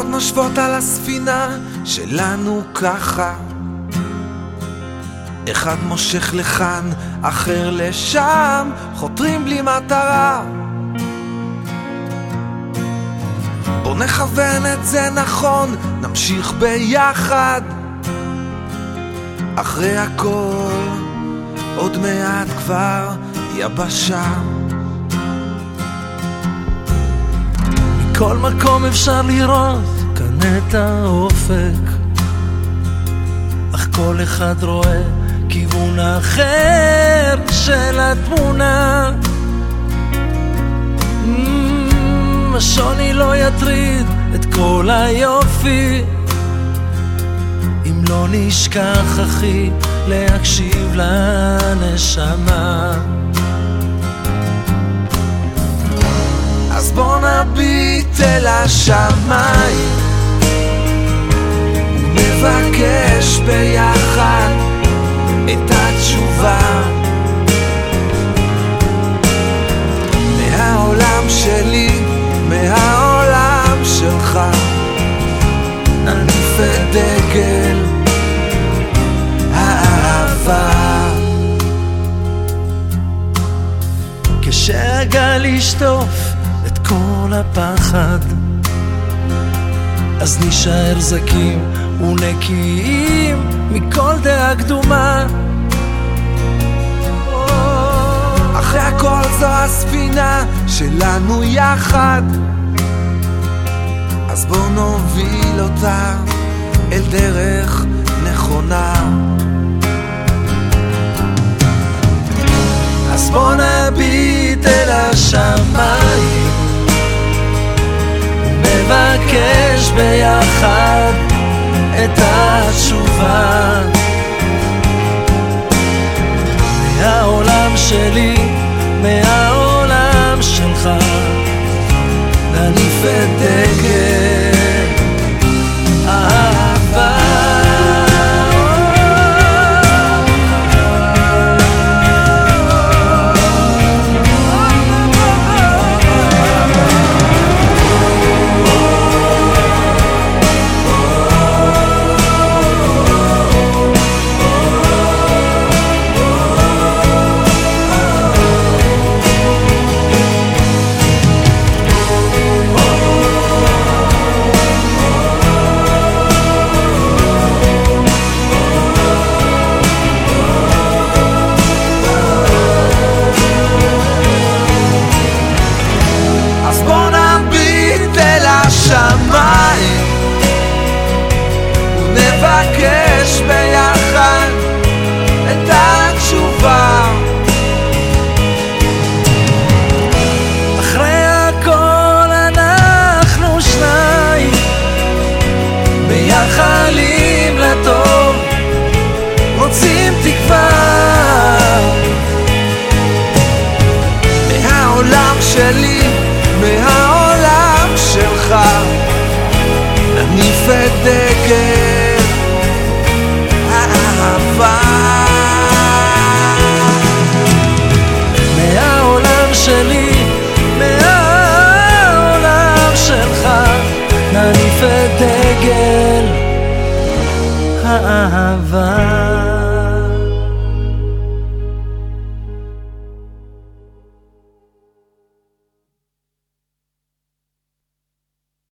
רוחות נושבות על הספינה שלנו ככה, אחד מושך לכאן, אחר לשם, חותרים בלי מטרה. בוא נכוון את זה נכון, נמשיך ביחד. אחרי הכל, עוד מעט כבר יבשה. מכל מקום אפשר לראות כאן את האופק, אך כל אחד רואה כיוון אחר של התמונה. השוני לא יטריד את כל היופי, אם לא נשכח אחי להקשיב לנשמה. אז בוא נביט אל השמיים ונבקש ביחד את התשובה. מהעולם שלי, מהעולם שלך, נניף את דגל האהבה. כשהגל ישטוף את כל הפחד, אז נשאר זקים ונקיים מכל דעה קדומה. אחרי הכל זו הספינה שלנו יחד, אז בוא נוביל אותה אל דרך נכונה. אז בוא נביט אל השמיים ונבקש ביחד את התשובה. מהעולם שלי, מהעולם שלך, נניף את דגל אהבה. שמיים ונבקש ביחד את התשובה. אחרי הכל אנחנו שניים מייחלים לטוב, רוצים תקווה. מהעולם שלי, מהעולם שלך, נניף את דגל האהבה. מהעולם שלי, מהעולם שלך, נניף את דגל האהבה.